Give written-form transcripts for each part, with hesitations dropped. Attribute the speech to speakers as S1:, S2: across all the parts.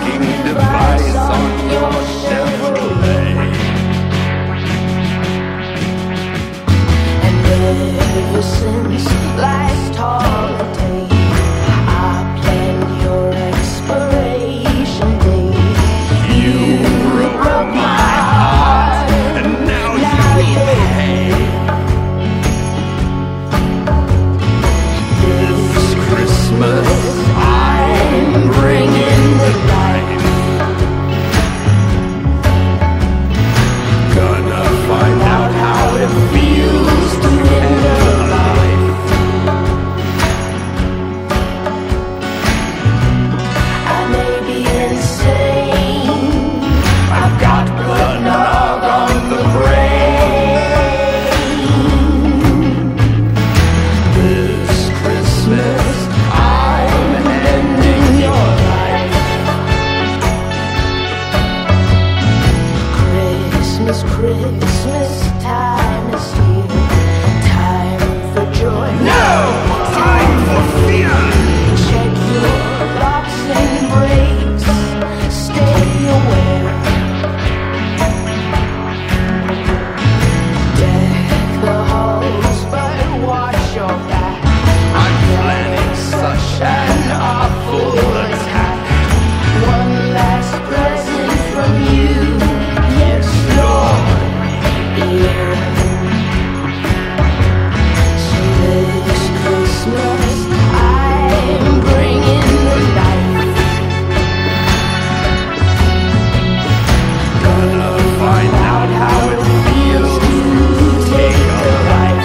S1: tracking device on your Chevrolet.
S2: And ever since last holiday, I planned your expiration date.
S1: You broke my heart, and now you pay. This Christmas I'm bringing the light. Gonna find out how it feels to end a life.
S2: I may be insane,
S1: I've got blood nog on the brain. This Christmas I'm ending your life.
S2: Christmas, Christmas time is here. Time for joy.
S1: No! Time for fear!
S2: Check your locks and brakes. Stay aware. Deck the halls, but watch your back.
S1: I'm planning such an awful attack.
S2: One last present from you. Yes, Lord. Yeah. So this Christmas I'm bringing the light.
S1: Gonna find out how it feels to take a life.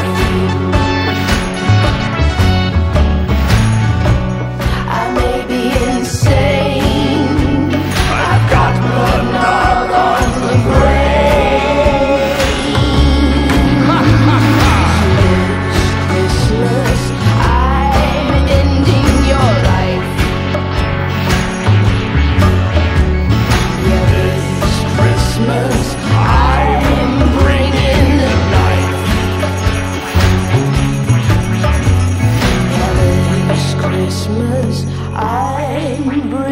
S2: I may be insane.
S1: I've got blood nog on the brain.
S2: This Christmas I'm ending your life. Yeah,
S1: This Christmas I'm bringing the knife.
S2: this Christmas I'm bringing